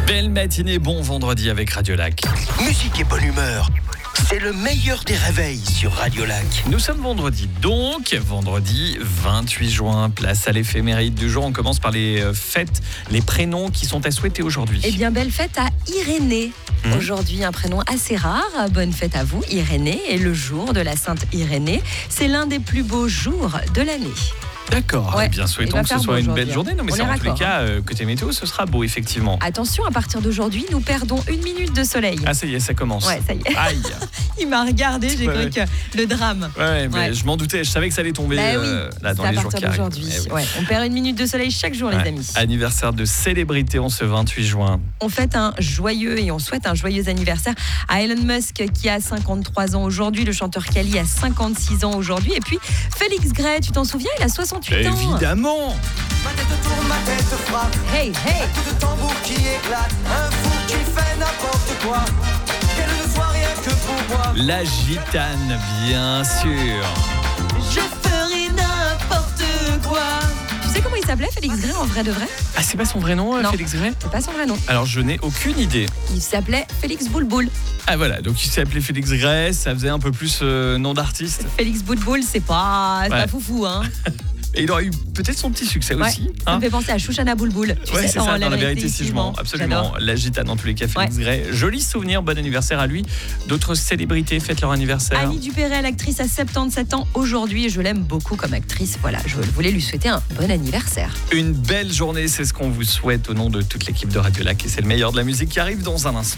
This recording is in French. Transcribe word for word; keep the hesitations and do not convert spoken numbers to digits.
Belle matinée, bon vendredi avec Radio Lac. Musique et bonne humeur, c'est le meilleur des réveils sur Radio Lac. Nous sommes vendredi, donc vendredi vingt-huit juin, place à l'éphéméride du jour. On commence par les fêtes, les prénoms qui sont à souhaiter aujourd'hui. Eh bien, belle fête à Irénée. Mmh. Aujourd'hui, un prénom assez rare. Bonne fête à vous, Irénée. Et le jour de la Sainte Irénée, c'est l'un des plus beaux jours de l'année. D'accord, ouais. Eh bien souhaitons que ce soit une belle journée. Non mais c'est en tous les cas, euh, côté météo, ce sera beau effectivement. Attention, à partir d'aujourd'hui, nous perdons une minute de soleil. Ah ça y est, ça commence. Ouais, ça y est. Aïe. Il m'a regardé, j'ai ouais. cru que le drame. Ouais, mais ouais. je m'en doutais, je savais que ça allait tomber bah oui, euh, là dans les jours qui arrivent. À partir d'aujourd'hui, ouais. On perd une minute de soleil chaque jour, ouais. les amis. Anniversaire de célébrité en ce vingt-huit juin. On fête un joyeux et on souhaite un joyeux anniversaire à Elon Musk qui a cinquante-trois ans aujourd'hui, le chanteur Kali a cinquante-six ans aujourd'hui, et puis Félix Gray, tu t'en souviens, il a soixante-huit ans. Évidemment. Ma tête tourne, ma tête frappe. Hey, hey. Un coup de tambour qui éclate, un fou qui fait n'importe quoi. Qu'elle ne soit rien que pour moi. La gitane, bien sûr. Je ferai n'importe quoi. Tu sais comment il s'appelait, Félix Gray, en vrai de vrai? Ah, c'est pas son vrai nom, non, Félix Gray? C'est pas son vrai nom. Alors, je n'ai aucune idée. Il s'appelait Félix Boulboul. Ah voilà, donc il s'est appelé Félix Gray, ça faisait un peu plus euh, nom d'artiste. Félix Boulboul, c'est pas, c'est ouais. pas foufou, hein. Et il aurait eu peut-être son petit succès ouais, aussi. Ça hein. me fait penser à Chouchana Boulboul. Tu ouais, sais, c'est ça, dans La Vérité si si je mens. Absolument. J'adore. La gitane, dans tous les cas, Félix ouais. Gray. Joli souvenir, bon anniversaire à lui. D'autres célébrités fêtent leur anniversaire. Annie Dupéret, l'actrice, a soixante-dix-sept ans aujourd'hui. Je l'aime beaucoup comme actrice. Voilà, je voulais lui souhaiter un bon anniversaire. Une belle journée, c'est ce qu'on vous souhaite au nom de toute l'équipe de Radio Lac. Et c'est le meilleur de la musique qui arrive dans un instant.